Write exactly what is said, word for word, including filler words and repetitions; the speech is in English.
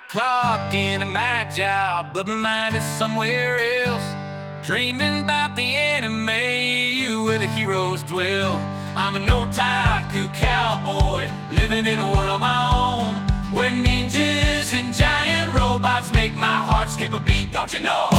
Clocked in a night job, but my mind is somewhere else. Dreaming about the anime where the heroes dwell. I'm an otaku cowboy, living in a world of my own, where ninjas and giant robots make my heart skip a beat, don't you know?